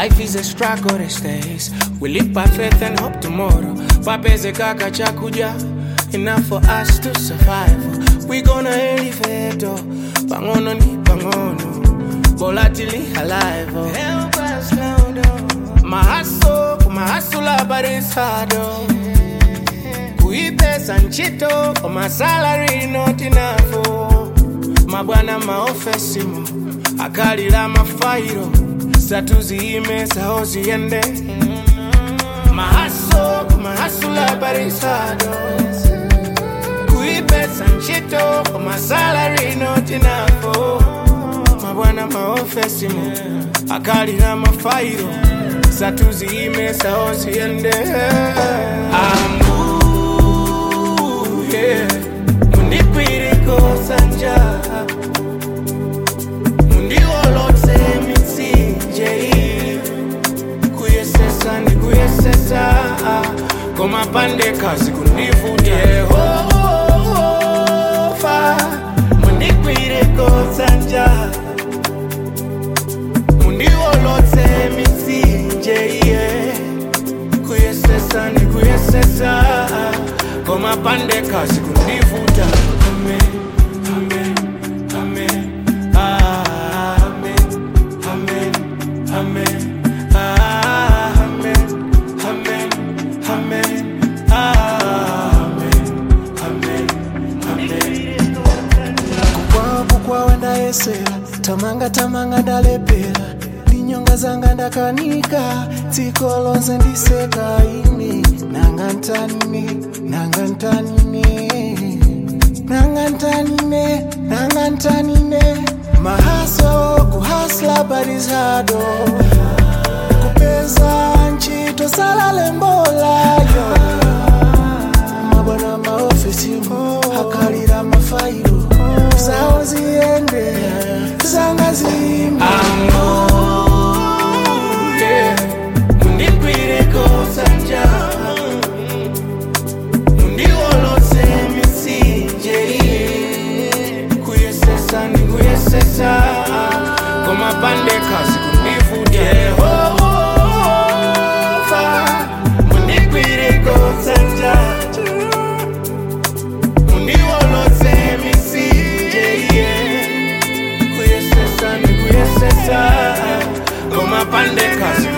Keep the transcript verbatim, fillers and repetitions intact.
Life is a struggle these days. We live by faith and hope tomorrow. Papeze kaka chakuja, enough for us to survive. We gonna elevate, oh. Pangono ni pangono, volatility alive, oh. Help us now, oh. My hustle, my hustle, but it's hard, oh. Kuipesa nchito, oh, my salary not enough, oh. Mabwana maofesimo, akalira mafairo, satuziime sao ziende. My hustle, my hustle, but it's hard, oh. Kuipesa nchito, oh, my salary not enough, oh. Mabwana maofesimo, akalira mafairo, satuziime sao ziende. Amu, yeah, mundikwiriko sanja. Koma pande kazi kunivuta Yehova mundikwire kosanja mundiolotse mitsinje iye kuyesesa ndi kuyesesa koma pande kazi kunivuta amen amen amen amen amen amen Tamanga tamanga ndalepera Linyonga zanga ndakanika Tikolonze ndiseka ini Nangantanine, nangantanine Nangantanine, nangantanine Mahaso kuhasla barizado Kupeza nchito salale mbola yo Mabwana maofisi hakalira mafairo Sao ziende Zanga zimba Amu, yeah. Mundikwire kosanja Mundiolotse mitsinje Kuyesesa ni kuyesesa Koma pande kazi kunivuta Yehova mundikwire kosanja Mundiolotse mitsinje Kuyesesa, koma pande kazi